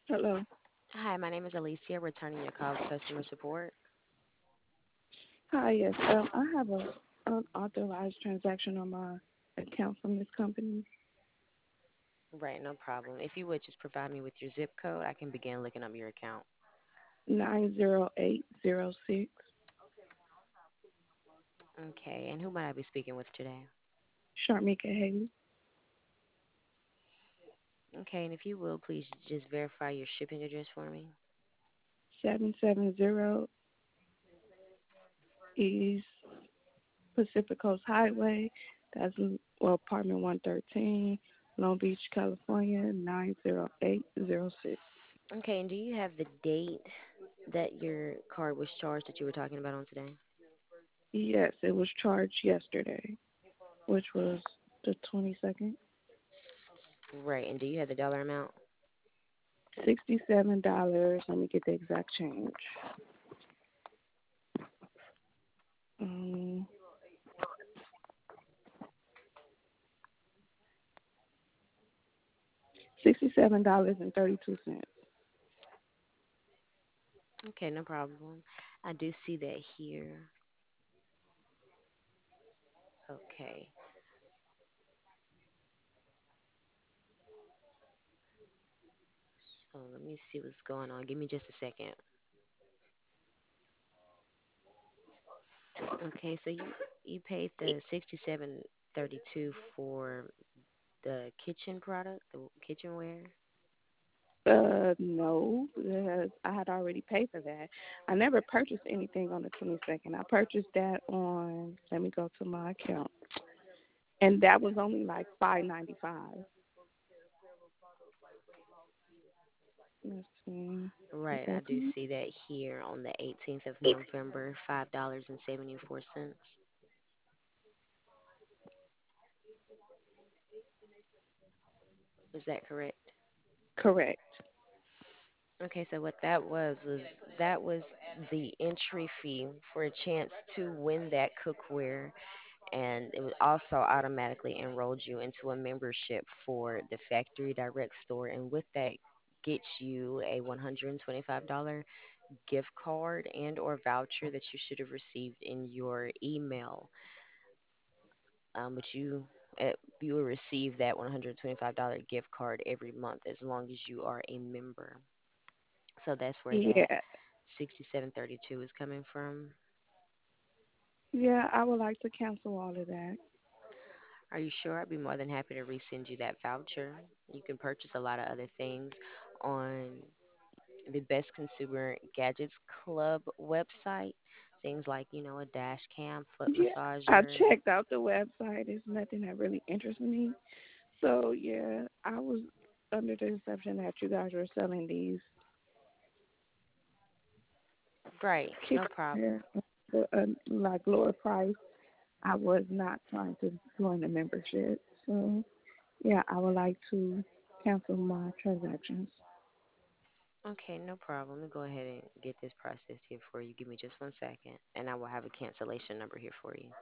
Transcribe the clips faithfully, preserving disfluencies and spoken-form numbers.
Hello. Hi, my name is Alicia, returning your call with customer support. Hi, yes. Um, I have a unauthorized transaction on my account from this company. Right, no problem. If you would just provide me with your zip code, I can begin looking up your account. Nine zero eight zero six. Okay, and who might I be speaking with today? Sharmika Haley. Okay, and if you will, please just verify your shipping address for me. Seven seven zero East Pacific Coast Highway. That's well, apartment one thirteen, Long Beach, California. Nine zero eight zero six. Okay, and do you have the date that your card was charged that you were talking about on today? Yes, it was charged yesterday, which was the twenty second. Right, and do you have the dollar amount? Sixty seven dollars. Let me get the exact change. Um, Sixty-seven dollars and thirty-two cents. Okay, no problem. I do see that here. Okay, so let me see what's going on. Give me just a second. Okay, so you you paid the sixty-seven thirty-two for the kitchen product, the kitchenware. Uh, no, because I had already paid for that. I never purchased anything on the twenty-second. I purchased that on. Let me go to my account, and that was only like five ninety-five. Let's see. Is Right, I that do correct? see that here on the eighteenth of November, five dollars and seventy-four cents. Is that correct? Correct. Okay, so what that was was that was the entry fee for a chance to win that cookware, and it would also automatically enrolled you into a membership for the Factory Direct store, and with that gets you a one hundred twenty-five dollars gift card and or voucher that you should have received in your email. Um, but you uh, you will receive that one hundred twenty-five dollars gift card every month as long as you are a member. So that's where that Yeah. sixty-seven thirty-two is coming from. Yeah, I would like to cancel all of that. Are you sure? I'd be more than happy to resend you that voucher. You can purchase a lot of other things on the Best Consumer Gadgets Club website. Things like, you know, a dash cam, foot Yeah, I massager. checked out the website. It's nothing that really interests me. So yeah, I was under the assumption that you guys were selling these Right, no problem. kitchenware for a like lower price. I was not trying to join the membership. So yeah, I would like to cancel my transactions. Okay, no problem. Let me go ahead and get this processed here for you. Give me just one second, and I will have a cancellation number here for you.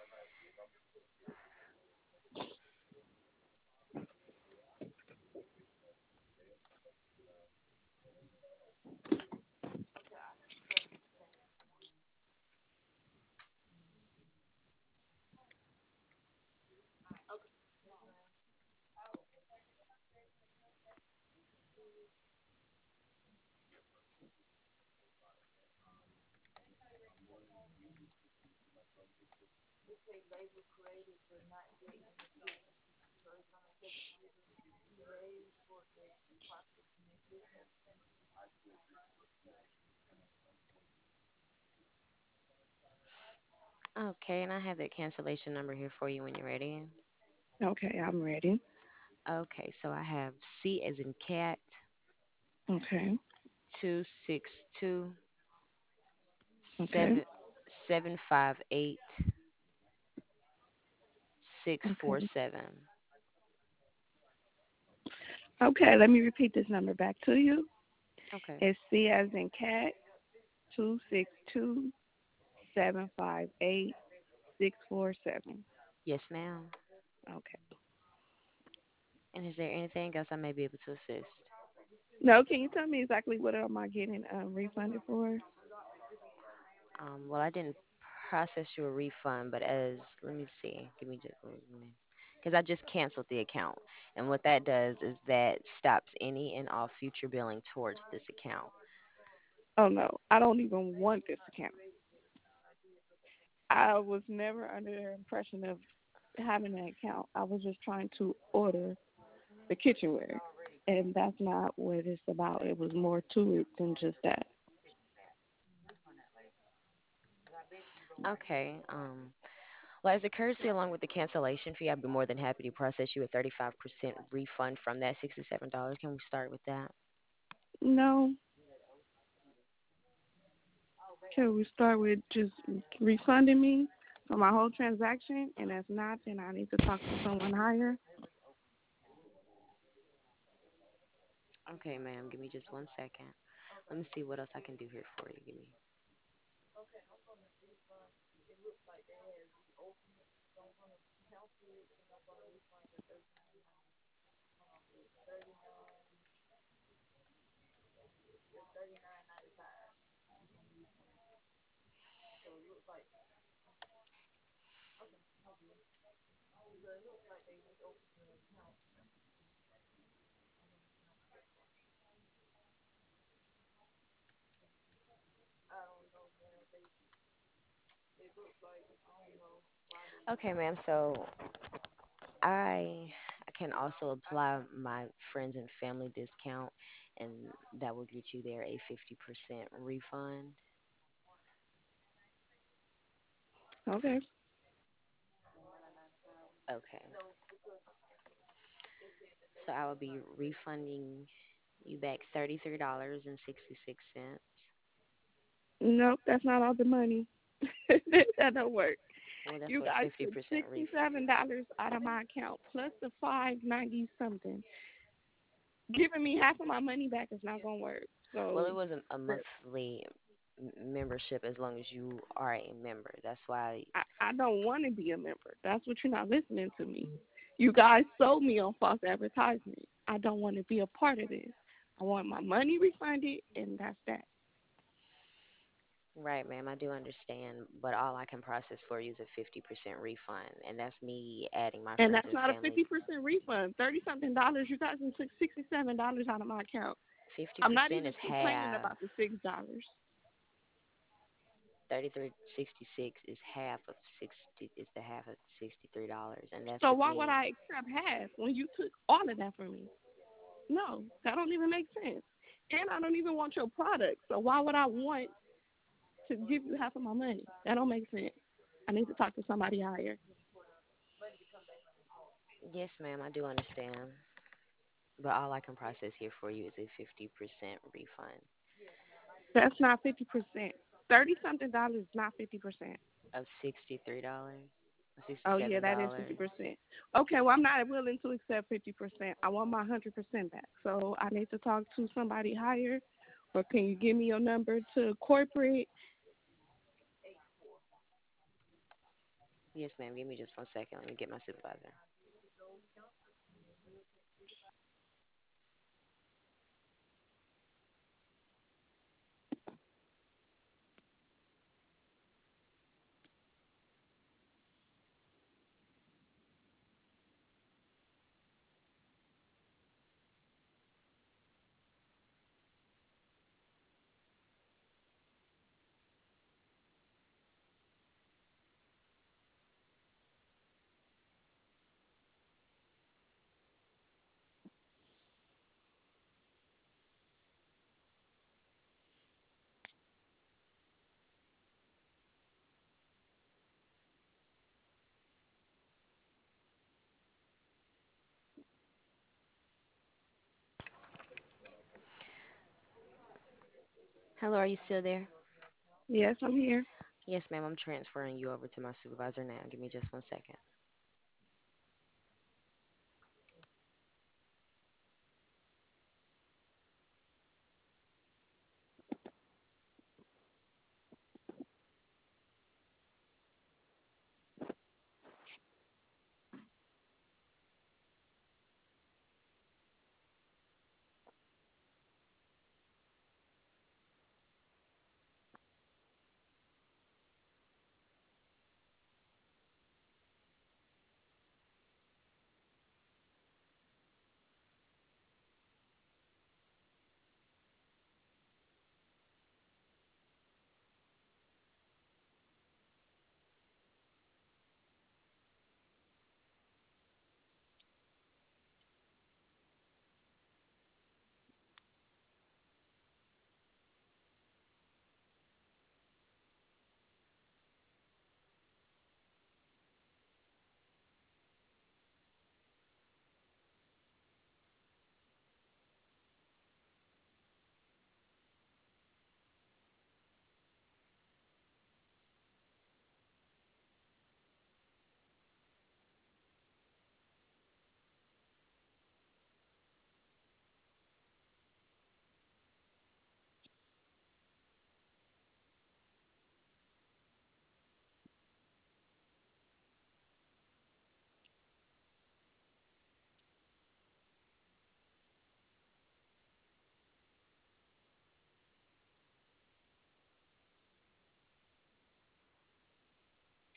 Okay, and I have that cancellation number here for you when you're ready. Okay, I'm ready. Okay, so I have C as in cat, Okay. two six two Okay. seven seven five eight six four Okay. seven. Okay, let me repeat this number back to you. Okay. It's C as in cat two six two seven five eight six four seven. Yes, ma'am. Okay. And is there anything else I may be able to assist? No, can you tell me exactly what am I getting um, refunded for? Um, well, I didn't process your refund, but as let me see, give me just because I just canceled the account, and what that does is that stops any and all future billing towards this account. Oh no, I don't even want this account. I was never under the impression of having an account. I was just trying to order the kitchenware, and that's not what it's about. It was more to it than just that. Okay. Um, well, as a courtesy along with the cancellation fee, I'd be more than happy to process you a thirty-five percent refund from that sixty-seven dollars. Can we start with that? No, can we start with just refunding me for my whole transaction? And if not, then I need to talk to someone higher. Okay, ma'am. Give me just one second. Let me see what else I can do here for you. Give me. Okay, ma'am. So I I can also apply my friends and family discount, and that will get you there a fifty percent refund. Okay. Okay. So I will be refunding you back thirty-three dollars and sixty-six cents. Nope, that's not all the money. That don't work. Well, that's You what guys fifty took percent ref. sixty-seven dollars out of my account plus the five ninety something. Giving me half of my money back is not gonna work. Well, it So wasn't a monthly m- membership as long as you are a member. That's why. I, I don't want to be a member. That's what you're not listening to me. You guys sold me on false advertisement. I don't want to be a part of this. I want my money refunded, and that's that. Right, ma'am, I do understand, but all I can process for you is a fifty percent refund, and that's me adding my And friends that's and not a family. fifty percent refund. thirty something dollars. You guys took sixty-seven dollars out of my account. I'm not fifty percent even is complaining half. about the six dollars. thirty-three sixty-six is half of sixty, is the half of sixty-three dollars, and that's So with why would me. I accept half when you took all of that from me? No, that don't even make sense. And I don't even want your product. So why would I want to give you half of my money? That don't make sense. I need to talk to somebody higher. Yes, ma'am, I do understand, but all I can process here for you is a fifty percent refund That's not fifty percent. Thirty something dollars is not fifty percent. of sixty-three dollars, Oh yeah, sixty-seven that is fifty dollars. percent. Okay, well I'm not willing to accept fifty percent. I want my hundred percent back. So I need to talk to somebody higher, or can you give me your number to corporate? Yes, ma'am, give me just one second. Let me get my supervisor. Hello, are you still there? Yes, I'm here. Yes, ma'am, I'm transferring you over to my supervisor now. Give me just one second.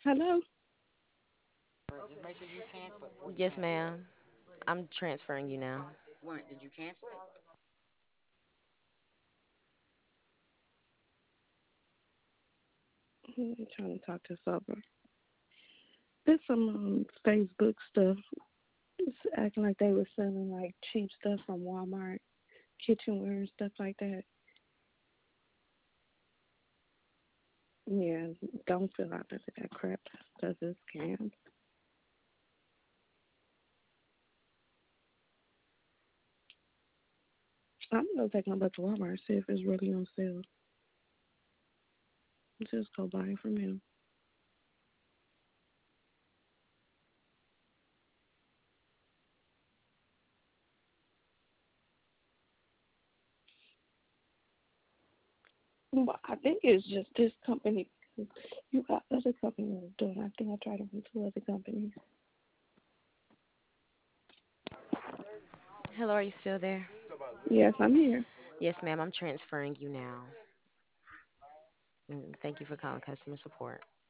Hello? Yes, ma'am. I'm transferring you now. I'm trying to talk this over. There's some um, Facebook stuff. It's acting like they were selling like cheap stuff from Walmart, kitchenware and stuff like that. Yeah, don't fill out none of that crap. That's a scam. I'm gonna take my butt to Walmart and see if it's really on sale. Just go buy it from him. But I think it's just this company. You got other companies doing. I think I tried it with two other companies. Hello, are you still there? Yes, I'm here. Yes, ma'am. I'm transferring you now. Mm, thank you for calling customer support.